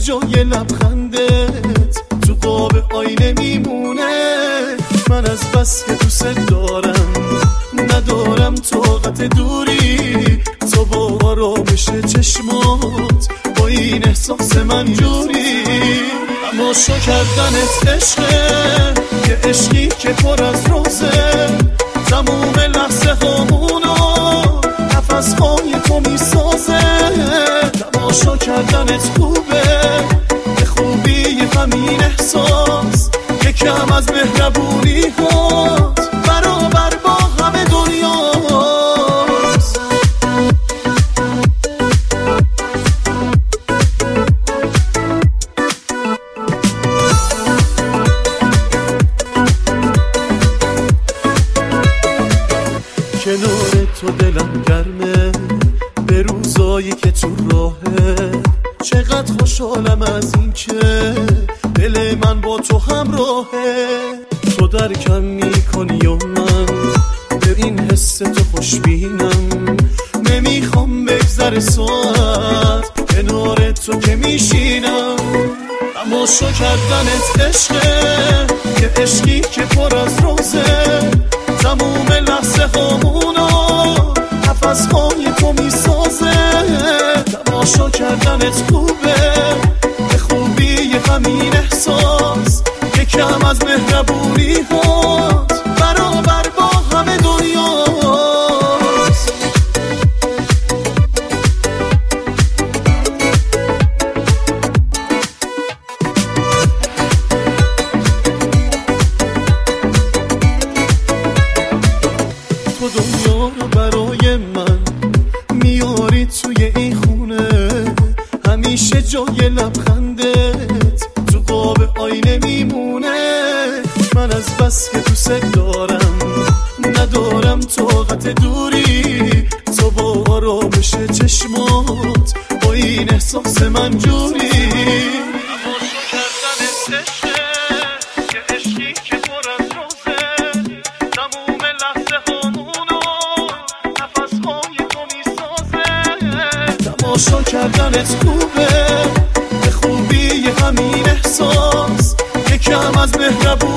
جای لبخندت تو قاب آینه میمونه. من از بس که دوست دارم ندارم طاقت دوری، تو با آرامش چشمات با این احساس من جوری. تماشا کردنت عشقه، یه عشقی که پر از روزه، تموم لحظه هامونو نفس‌های تو میسازه. تماشا کردنت خوبه، به خوبی همین احساس، یکم از مهربونی هات برابر با همه دنیاست. کنار تو دلم گرمه به روزایی که تو راهه، چقدر خوشحالم از این که دل من با تو همراهه. تو درکم میکنی و من به این حس تو خوشبینم، نمیخوام بگذره ساعت کنار تو که میشینم. تماشا کردنت عشقه، یه عشقی که پر از روزه، تموم لحظه هامونو نفس‌های تو میسازه. تماشا کردنت خوبه، به خوبی همین احساس، یکم از مهربونی هات برابر با همه دنیاست. تو دنیا رو برای من میاری توی این خونه، همیشه جای لبخندت تو قاب آینه میمونه. من از بس که دوست دارم ندارم طاقت دوری، تو با آرامش چشمات با این احساس من جوری. تماشا کردنت عشقه، یه عشقی که پر از روزه، تموم لحظه هامونو نفس‌های تو میسازه. تماشا کردنت خوبه، به خوبی همین احساس، یکم از مهربونی